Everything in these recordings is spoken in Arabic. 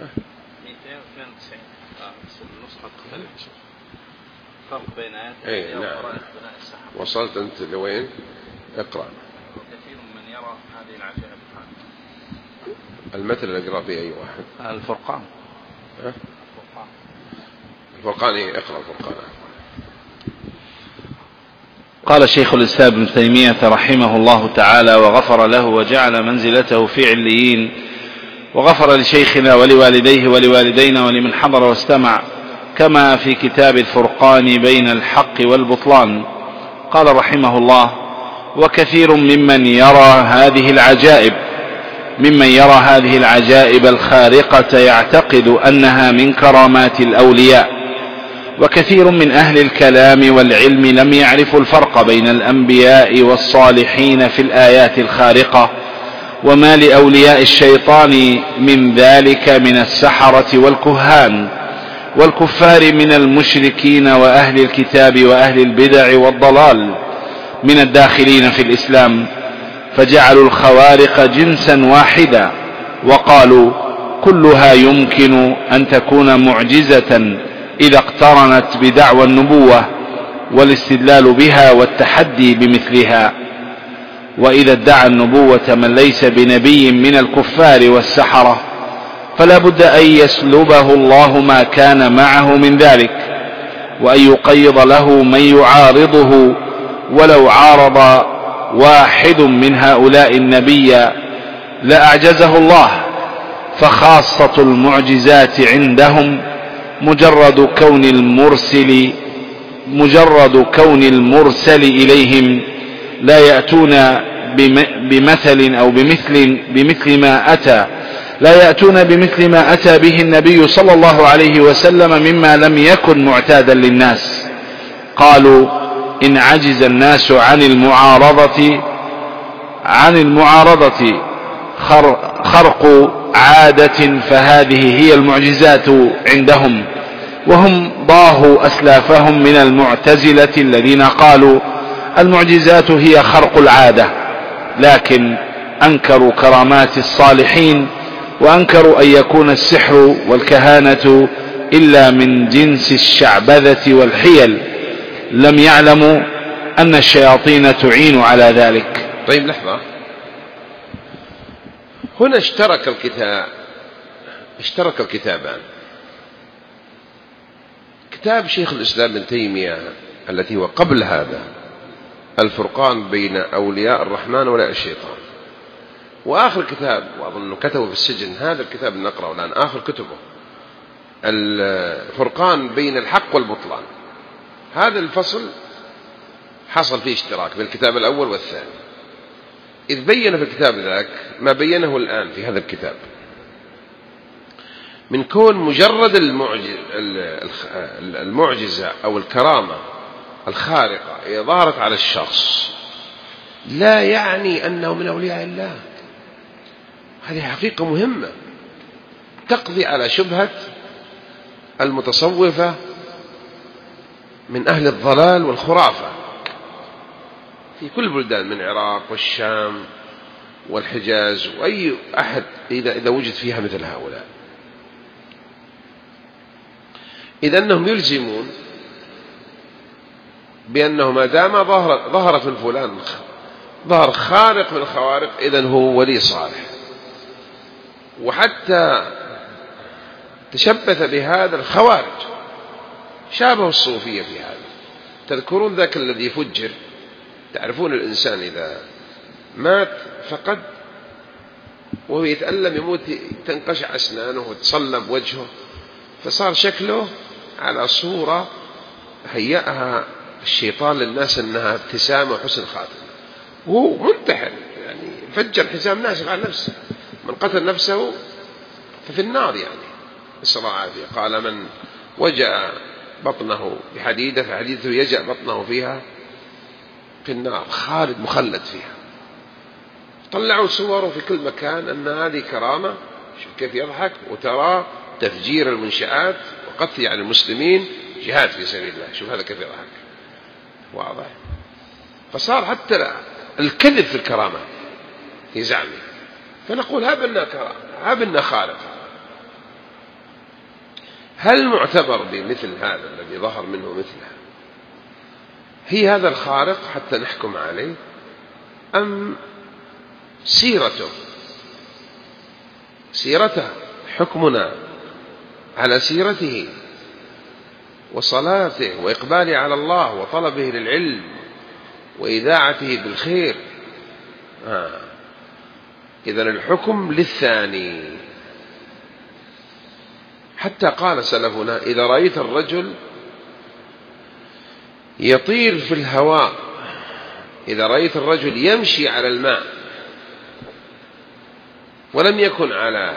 292 النسخة تختلف. فرق بين آيات أي نعم. بناء السحر. وصلت أنت لوين؟ اقرأ. وكثير من يرى هذه العجائب. المثل اللي اقرأ به أي واحد. الفرقان. الفرقان إيه؟ اقرأ الفرقان. قال شيخ الإسلام ابن تيمية رحمه الله تعالى وغفر له وجعل منزلته في عليين، وغفر لشيخنا ولوالديه ولوالدينا ولمن حضر واستمع، كما في كتاب الفرقان بين الحق والبطلان. قال رحمه الله: وكثير ممن يرى هذه العجائب الخارقة يعتقد أنها من كرامات الأولياء، وكثير من أهل الكلام والعلم لم يعرفوا الفرق بين الأنبياء والصالحين في الآيات الخارقة، وما لأولياء الشيطان من ذلك من السحرة والكهان والكفار من المشركين وأهل الكتاب وأهل البدع والضلال من الداخلين في الإسلام، فجعلوا الخوارق جنسا واحدا، وقالوا كلها يمكن أن تكون معجزة إذا اقترنت بدعوى النبوة والاستدلال بها والتحدي بمثلها. وإذا ادعى النبوة من ليس بنبي من الكفار والسحرة فلا بد أن يسلبه الله ما كان معه من ذلك، وأن يقيض له من يعارضه، ولو عارض واحد من هؤلاء النبي لأعجزه الله. فخاصة المعجزات عندهم مجرد كون المرسل إليهم لا يأتون بمثل أو بمثل ما أتى به النبي صلى الله عليه وسلم مما لم يكن معتادا للناس. قالوا: إن عجز الناس عن المعارضة خرق عادة فهذه هي المعجزات عندهم. وهم ضاهوا أسلافهم من المعتزلة الذين قالوا المعجزات هي خرق العادة، لكن أنكروا كرامات الصالحين، وأنكروا أن يكون السحر والكهانة إلا من جنس الشعبذة والحيل، لم يعلموا أن الشياطين تعين على ذلك. طيب لحظة، هنا اشترك الكتابان، كتاب شيخ الإسلام ابن تيمية التي هو قبل هذا الفرقان بين أولياء الرحمن وأولياء الشيطان، وآخر كتاب وأظن كتبه في السجن، هذا الكتاب اللي نقرأه الآن آخر كتبه، الفرقان بين الحق والبطلان. هذا الفصل حصل فيه اشتراك بين الكتاب الأول والثاني، إذ بين في الكتاب ذاك ما بينه الآن في هذا الكتاب من كون مجرد المعجزة أو الكرامة الخارقة إذا ظهرت على الشخص لا يعني أنه من أولياء الله. هذه حقيقة مهمة تقضي على شبهة المتصوفة من أهل الضلال والخرافة في كل بلدان من العراق والشام والحجاز وأي أحد إذا وجد فيها مثل هؤلاء، إذ أنهم يلزمون بأنه ما دام ظهرت من فلان ظهر خارق من الخوارق إذن هو ولي صالح. وحتى تشبث بهذا الخوارج، شابه الصوفية في هذا. تذكرون ذاك الذي فجر، تعرفون الإنسان إذا مات فقد وهو يتألم يموت تنقشع أسنانه وتصلب وجهه، فصار شكله على صورة هيأها الشيطان للناس أنها ابتسامة وحسن خاتمة، وهو منتحر يعني فجر حزام ناشف على نفسه. من قتل نفسه ففي النار يعني، نسأل الله العافية. قال من وجأ بطنه بحديدة فحديدته يجأ بطنه فيها في النار، خالد مخلد فيها. طلعوا صوره في كل مكان أن هذه كرامة، شوف كيف يضحك، وترى تفجير المنشآت وقتل يعني المسلمين جهاد في سبيل الله، شوف هذا كيف يضحك، واضح. فصار حتى الكذب في الكرامة في زعمه، فنقول هب لنا كرامة، هب لنا خالق، هل معتبر بمثل هذا الذي ظهر منه مثله هي هذا الخارق حتى نحكم عليه، أم سيرته حكمنا على سيرته وصلاته وإقباله على الله وطلبه للعلم وإذاعته بالخير. إذن الحكم للثاني. حتى قال سلفنا إذا رأيت الرجل يطير في الهواء، إذا رأيت الرجل يمشي على الماء ولم يكن على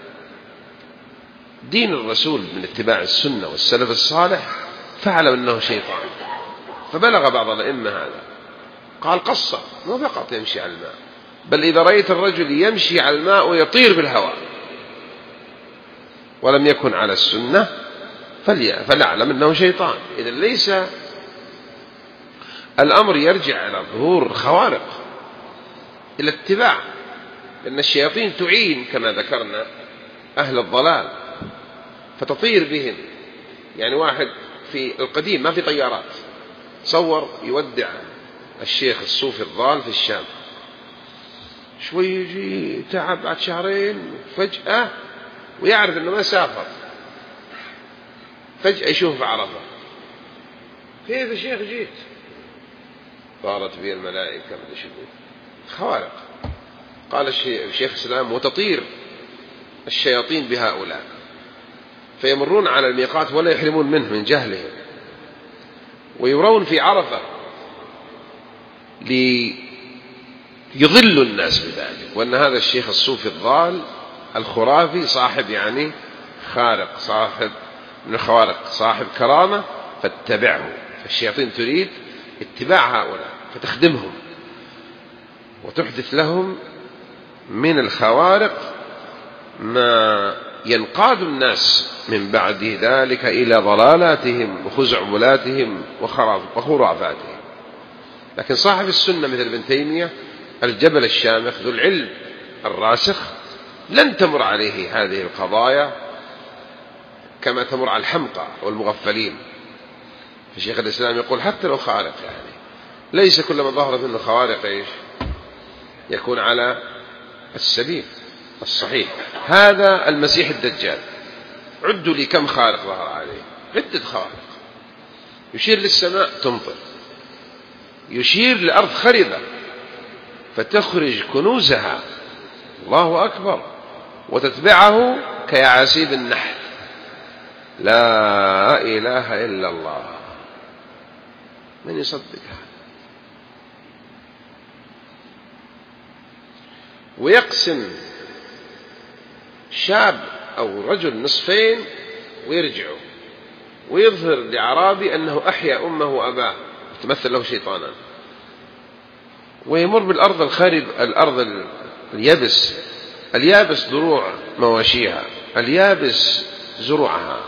دين الرسول من اتباع السنة والسلف الصالح فاعلم أنه شيطان. فبلغ بعض الأئمة هذا، قال قصة، مو فقط يمشي على الماء، بل إذا رأيت الرجل يمشي على الماء ويطير بالهواء ولم يكن على السنة فليعلم أنه شيطان. إذا ليس الأمر يرجع إلى ظهور خوارق، إلى اتباع، لأن الشياطين تعين كما ذكرنا أهل الضلال فتطير بهم. يعني واحد في القديم ما في طيارات، تصور يودع الشيخ الصوفي الضال في الشام، شوي يجي تعب بعد شهرين فجأة ويعرف أنه ما سافر، فجأة يشوف في عرفة، كيف الشيخ جيت؟ طارت بي الملائكة من شبه خوارق. قال الشيخ الإسلام وتطير الشياطين بهؤلاء فيمرون على الميقات ولا يحرمون منه من جهلهم، ويرون في عرفة ليضلوا الناس بذلك، وأن هذا الشيخ الصوفي الضال الخرافي صاحب يعني خارق، صاحب من الخوارق، صاحب كرامة، فاتبعه. فالشياطين تريد اتباع هؤلاء فتخدمهم وتحدث لهم من الخوارق ما ينقاد الناس من بعد ذلك إلى ضلالاتهم وخزعبلاتهم وخرافاتهم. لكن صاحب السنة مثل ابن تيمية الجبل الشامخ ذو العلم الراسخ لن تمر عليه هذه القضايا كما تمر على الحمقى والمغفلين. فشيخ الإسلام يقول حتى لو خارق، يعني ليس كل ما ظهرت منه خوارق يكون على السبيل الصحيح. هذا المسيح الدجال، عدوا لي كم خارق ظهر عليه، عدة خوارق. يشير للسماء تمطر، يشير للأرض خربة فتخرج كنوزها، الله أكبر، وتتبعه كيعاسيب النحل، لا إله إلا الله. من يصدقها؟ ويقسم شاب أو رجل نصفين ويرجعوا، ويظهر لعرابي أنه أحيا أمه وأباه، تمثل له شيطانا، ويمر بالأرض الخارب، الأرض اليابس ضروع مواشيها، اليابس زروعها،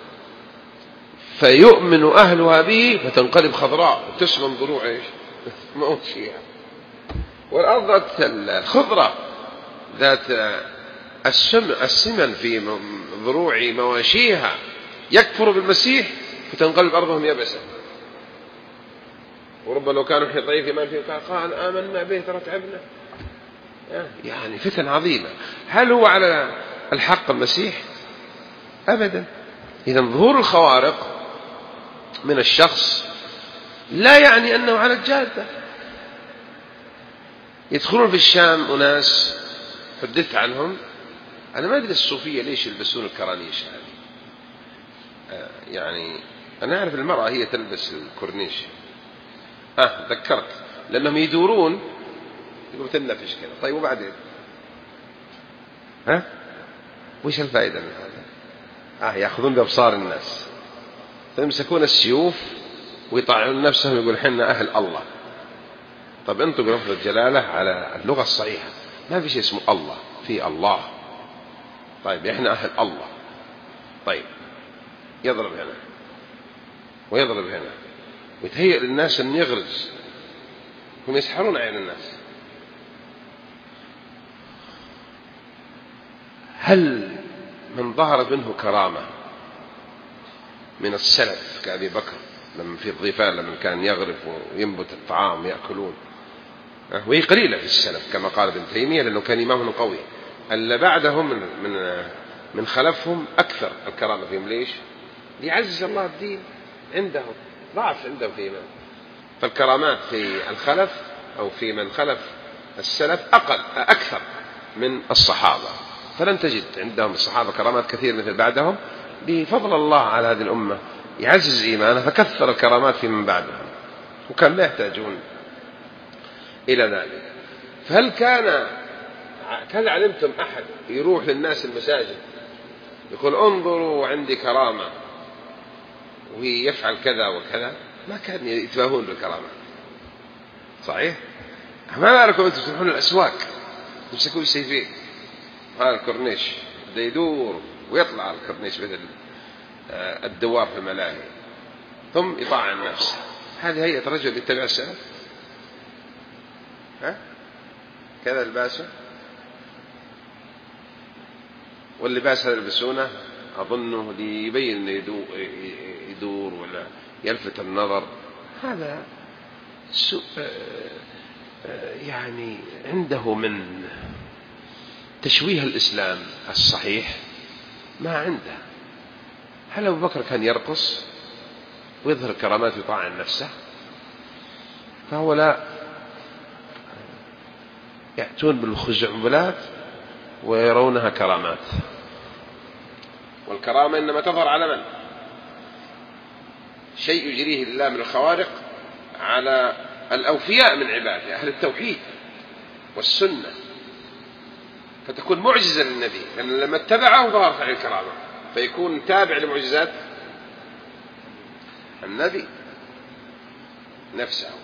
فيؤمن أهلها به فتنقلب خضراء وتسلم ضروع مواشيها. والأرض ذات الخضرة ذات السمن في ضروع مواشيها يكفر بالمسيح فتنقلب أرضهم يبسا. وربما لو كانوا في ضعيف إيمان فيه قال آمنا به ترى تعبنا. يعني فتن عظيمة. هل هو على الحق المسيح؟ أبدا. إذن ظهور الخوارق من الشخص لا يعني أنه على الجادة. يدخلون في الشام أناس حدثت عنهم، أنا ما أدري الصوفية ليش يلبسون الكرانيش هذه. يعني أنا أعرف المرأة هي تلبس الكورنيش، ذكرت، لأنهم يدورون يقولون تنفش كذا. طيب وبعدين وش الفائدة من هذا؟ يأخذون بأبصار الناس، فيمسكون السيوف ويطعنون نفسهم يقول حنا أهل الله. طب أنتم لفظ الجلالة على اللغة الصحيحة ما في شيء اسمه الله، في الله. طيب إحنا أهل الله. طيب يضرب هنا ويضرب هنا ويتهيئ للناس أن يغرز، هم يسحرون عين الناس. هل من ظهر منه كرامة من السلف كأبي بكر لما في الضيفان لما كان يغرف وينبت الطعام يأكلون، وهي قليلة في السلف كما قال ابن تيمية لأنه كان إمامهم قوي. اللي بعدهم من خلفهم أكثر الكرامة فيهم. ليش؟ ليعزز الله الدين عندهم، ضعف عندهم في إيمان. فالكرامات في الخلف أو في من خلف السلف أكثر من الصحابة، فلن تجد عندهم الصحابة كرامات كثير مثل بعدهم. بفضل الله على هذه الأمة يعزز إيمانه فكثر الكرامات في من بعدهم، وكان لا يحتاجون إلى ذلك. فهل هل علمتم أحد يروح للناس المساجد يقول انظروا عندي كرامة ويفعل كذا وكذا؟ ما كان يتباهون بالكرامة. صحيح؟ ما لكم أنتم تروحون الأسواق تمسكون السيفين، هذا الكورنيش بده يدور ويطلع على الكورنيش مثل الدوار في الملاهي ثم يطاعن نفسه. هذه هيئة رجل يتبع السلف؟ كذا لباسه، واللباس هذا يلبسونه أظنه ليبين أنه يدور ولا يلفت النظر. هذا يعني عنده من تشويه الإسلام الصحيح ما عنده. هل أبو بكر كان يرقص ويظهر كرامات يطاعن نفسه؟ فهو لا، يأتون بالخزعبلات ويرونها كرامات. والكرامة إنما تظهر على من؟ شيء يجريه الله من الخوارق على الأوفياء من عباده أهل التوحيد والسنة، فتكون معجزة للنبي لأن لما اتبعه ظهرت عليه الكرامة، فيكون تابع لمعجزات النبي نفسه.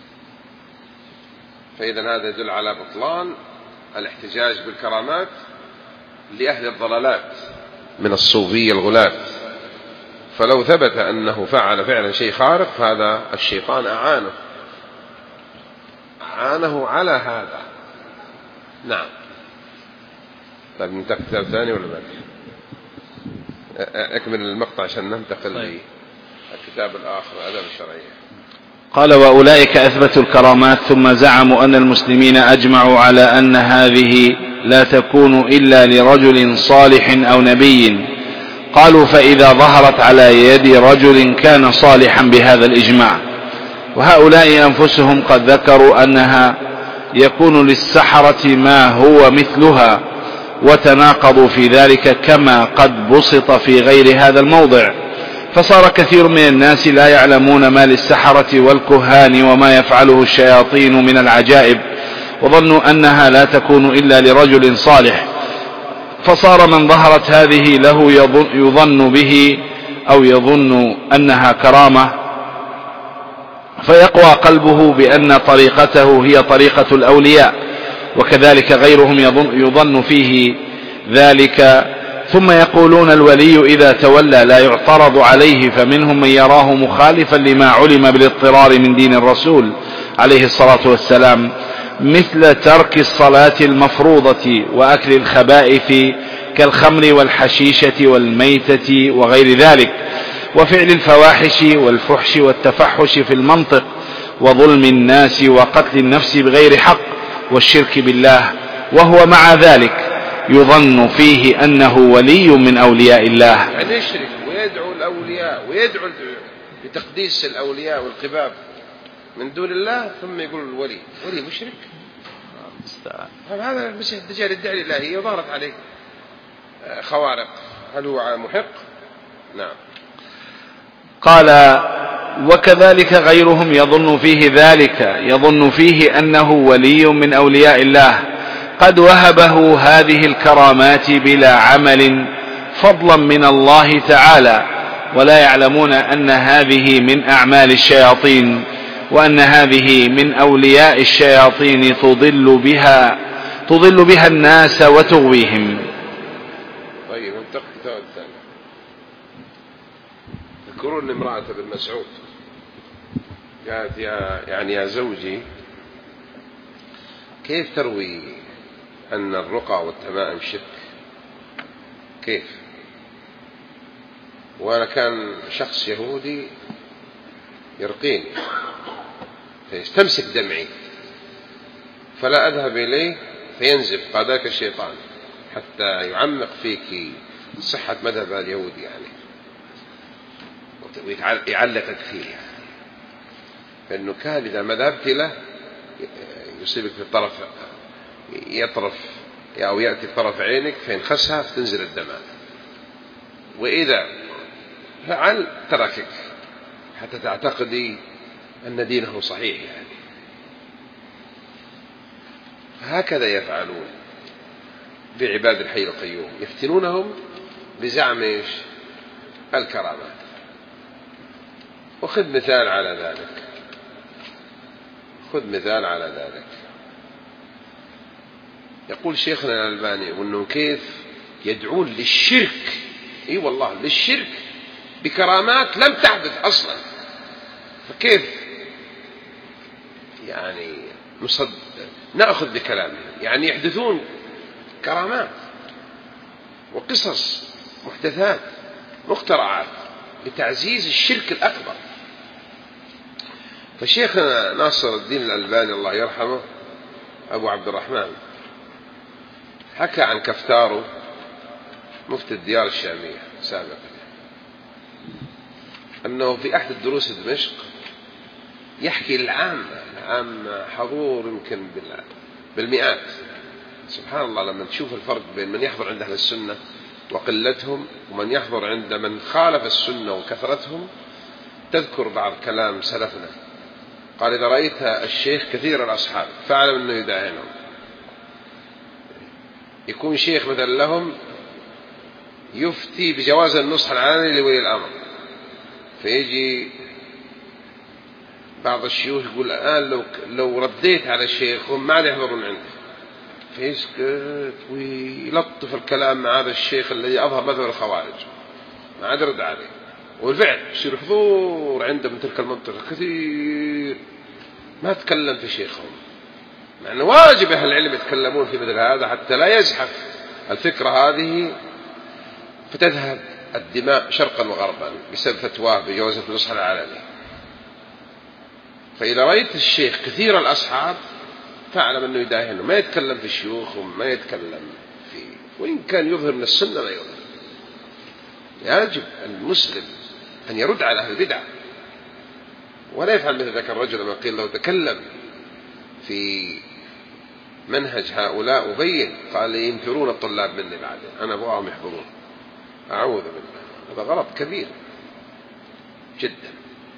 فإذا هذا يدل على بطلان الاحتجاج بالكرامات لأهل الضلالات من الصوفية الغلاة. فلو ثبت أنه فعل فعلا شيء خارق فهذا الشيطان أعانه على هذا. نعم. طيب ننتقل كتاب ثاني ولا بعد؟ أكمل المقطع عشان ننتقل للكتاب الآخر آداب الشرعية. قال: وأولئك أثبتوا الكرامات ثم زعموا أن المسلمين أجمعوا على أن هذه لا تكون إلا لرجل صالح أو نبي. قالوا: فإذا ظهرت على يد رجل كان صالحا بهذا الإجماع. وهؤلاء أنفسهم قد ذكروا أنها يكون للسحرة ما هو مثلها، وتناقضوا في ذلك كما قد بسط في غير هذا الموضع. فصار كثير من الناس لا يعلمون ما للسحرة والكهان وما يفعله الشياطين من العجائب، وظنوا أنها لا تكون إلا لرجل صالح. فصار من ظهرت هذه له يظن به أو يظن أنها كرامة، فيقوى قلبه بأن طريقته هي طريقة الأولياء، وكذلك غيرهم يظن فيه ذلك. ثم يقولون: الولي إذا تولى لا يعترض عليه، فمنهم من يراه مخالفا لما علم بالاضطرار من دين الرسول عليه الصلاة والسلام، مثل ترك الصلاة المفروضة وأكل الخبائث كالخمر والحشيشة والميتة وغير ذلك، وفعل الفواحش والفحش والتفحش في المنطق، وظلم الناس وقتل النفس بغير حق، والشرك بالله، وهو مع ذلك يظن فيه أنه ولي من أولياء الله. يعني يشرك ويدعو الأولياء ويدعو بتقديس الأولياء والقباب من دون الله، ثم يقول الولي مشرك. هذا المسيح الدجال يدعي الإلهية وظهرت عليه خوارق. هل هو محق؟ نعم. قال: وكذلك غيرهم يظن فيه ذلك، يظن فيه أنه ولي من أولياء الله قد وهبه هذه الكرامات بلا عمل فضلا من الله تعالى، ولا يعلمون أن هذه من أعمال الشياطين، وأن هذه من أولياء الشياطين تضل بها الناس وتغويهم. طيب انتقل كتاب الثاني. يذكرون امرأة بن مسعود قالت: يا زوجي، كيف تروي أن الرقى والتمائم شرك؟ كيف؟ وأنا كان شخص يهودي يرقيني فيستمسك دمعي فلا أذهب إليه فينزف قاداك الشيطان حتى يعمق فيك صحة مذهب اليهودي يعني ويعلقك فيه، فإنه كان إذا ما ذهبت له يصيبك في الطرف، يطرف أو يأتي طرف عينك فينخسها فتنزل الدماء، وإذا فعل تركك حتى تعتقدي أن دينه صحيح يعني. هكذا يفعلون بعباد الحي القيوم، يفتنونهم بزعم إيش؟ الكرامات. وخذ مثال على ذلك، خذ مثال على ذلك. يقول شيخنا الألباني وأنه كيف يدعون للشرك، اي والله للشرك بكرامات لم تحدث أصلا، فكيف يعني نأخذ بكلامه؟ يعني يحدثون كرامات وقصص محدثات مخترعات لتعزيز الشرك الأكبر. فشيخنا ناصر الدين الألباني الله يرحمه أبو عبد الرحمن حكى عن كفتارو مفتي الديار الشامية سابقا أنه في أحد الدروس في دمشق يحكي العامة حضور يمكن بالمئات. سبحان الله لما تشوف الفرق بين من يحضر عند أهل السنة وقلتهم ومن يحضر عند من خالف السنة وكثرتهم. تذكر بعض كلام سلفنا قال إذا رأيت الشيخ كثير الأصحاب فاعلم أنه يداهنهم. يكون شيخ مثلا لهم يفتي بجواز النصح العلني لولي الأمر، فيجي بعض الشيوخ يقول الآن لو رديت على الشيخ هم ما عاد يحضرون عنده، فيسكت ويلطف الكلام مع هذا الشيخ الذي أظهر مذهب الخوارج ما عاد يرد عليه، والفعل يصير حضور عنده من تلك المنطقة كثير ما تكلم في شيخهم، مع أنه واجب أهل العلم يتكلمون في مثل هذا حتى لا يزحف الفكرة هذه فتذهب الدماء شرقا وغربا بسبب فتواه بجواز النصح العلني. فإذا رأيت الشيخ كثير الأصحاب فاعلم أنه يداهنه، ما يتكلم في الشيوخ وما يتكلم في، وإن كان يظهر من السنة لا يظهر. يجب المسلم أن يرد على أهل البدع ولا يفعل مثل ذاك الرجل لما قيل له تكلم في منهج هؤلاء وبين، قال ينفرون الطلاب مني بعدين أنا أبغاهم يحضرون. أعوذ بالله، هذا غلط كبير جدا.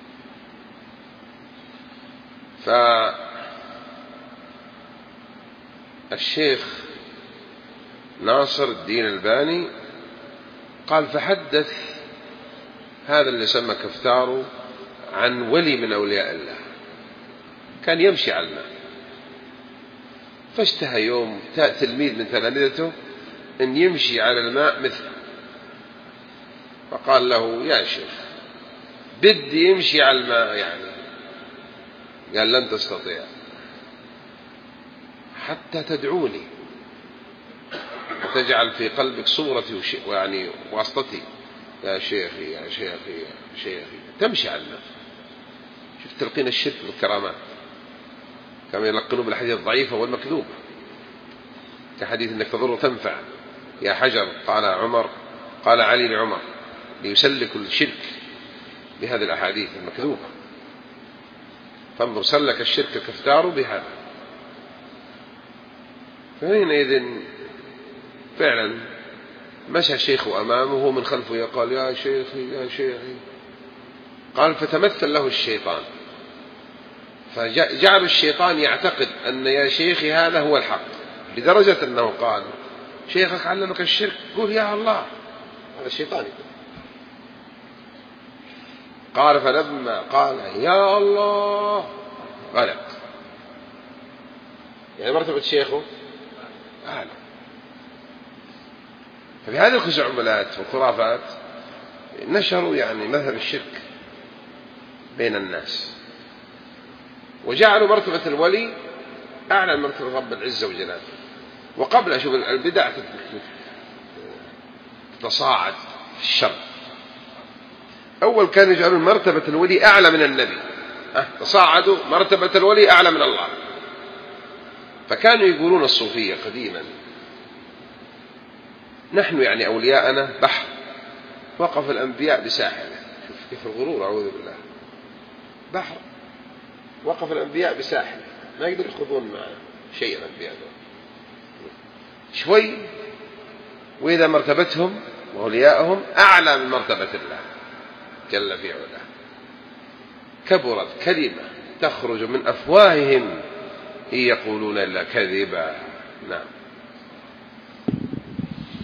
فالشيخ ناصر الدين الألباني قال فحدث هذا اللي سمى كفتارو عن ولي من أولياء الله كان يمشي على الماء، فاشتهى يوم تلميذ من تلامذته أن يمشي على الماء مثله، فقال له يا شيخ بدي يمشي على الماء يعني، قال لن تستطيع حتى تدعوني وتجعل في قلبك صورتي يعني واسطتي يا شيخي يا شيخي يا شيخي، تمشي على الماء. شوف تلقين الشرك بالكرامات كما يلقنون بالحديث الضعيفة والمكذوبة، كحديث انك تضر وتنفع يا حجر، قال علي لعمر ليسلك الشرك بهذه الأحاديث المكذوبة. فانظر سلك الشرك الكفتار بهذا. فحينئذ فعلا مشى شيخه أمامه ومن خلفه يقال يا شيخي يا شيخي، قال فتمثل له الشيطان فجعل الشيطان يعتقد أن يا شيخي هذا هو الحق، لدرجة أنه قال شيخك علمك الشرك قول يا الله، هذا الشيطان يقول. قال فلما قال يا الله غلق، يعني مرتبة شيخه أعلى. ففي هذه الخزعبلات والخرافات نشروا يعني مذهب الشرك بين الناس، وجعلوا مرتبة الولي أعلى من مرتبة رب العزة وجلاله. وقبل أشوف البدع تتصاعد في الشر، أول كانوا يجعلون مرتبة الولي أعلى من النبي، تصاعدوا مرتبة الولي أعلى من الله. فكانوا يقولون الصوفية قديما نحن يعني أولياءنا بحر وقف الأنبياء بساحله. شوف كيف الغرور، أعوذ بالله. بحر وقف الأنبياء بساحله، ما يقدر يخوضون معنا شيء الأنبياء شوي، وإذا مرتبتهم وأولياءهم أعلى من مرتبة الله جل في علاه. كبرت كلمة تخرج من أفواههم إن يقولون إلا كذبا. نعم.